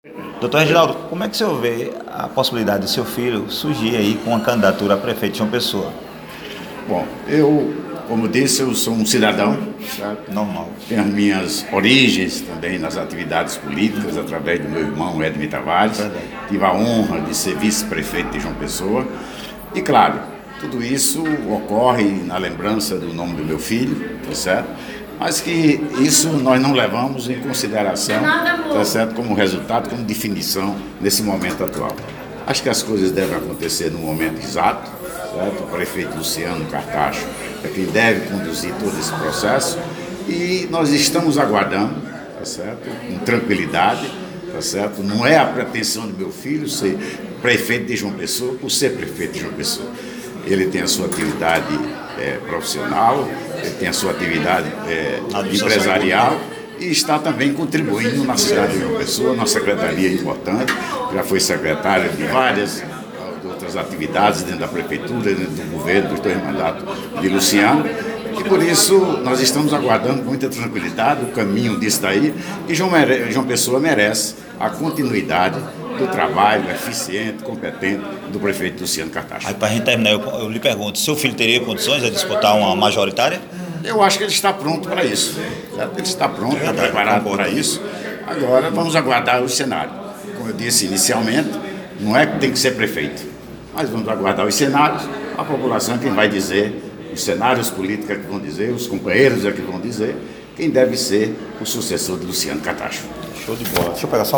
Doutor Reginaldo, como é que o senhor vê a possibilidade do seu filho surgir aí com a candidatura a prefeito de João Pessoa? Bom, como disse, eu sou um cidadão, certo? Normal. Tenho as minhas origens também nas atividades políticas, através do meu irmão Edmir Tavares. Verdade. Tive a honra de ser vice-prefeito de João Pessoa. E, claro, tudo isso ocorre na lembrança do nome do meu filho, tá certo? Mas que isso nós não levamos em consideração, tá certo? Como resultado, como definição nesse momento atual. Acho que as coisas devem acontecer no momento exato, certo? O prefeito Luciano Cartacho é quem deve conduzir todo esse processo e nós estamos aguardando, tá certo? Com tranquilidade, tá certo? Não é a pretensão do meu filho ser prefeito de João Pessoa por ser prefeito de João Pessoa. Ele tem a sua atividade profissional, ele tem a sua atividade empresarial e está também contribuindo na cidade de João Pessoa, na secretaria importante, já foi secretário de várias outras atividades dentro da prefeitura, dentro do governo, dos 2 mandatos de Luciano, e por isso nós estamos aguardando com muita tranquilidade o caminho disso daí, e João Pessoa merece a continuidade do trabalho eficiente, competente do prefeito Luciano Cartacho. Aí, para a gente terminar, eu lhe pergunto, seu filho teria condições de disputar uma majoritária? Eu acho que ele está pronto para isso. Certo? Ele está pronto, está preparado para isso. Agora vamos aguardar o cenário. Como eu disse inicialmente, não é que tem que ser prefeito, mas vamos aguardar os cenários. A população é quem vai dizer, os cenários políticos é que vão dizer, os companheiros é que vão dizer quem deve ser o sucessor de Luciano Cartacho. Show de bola. Deixa eu pegar só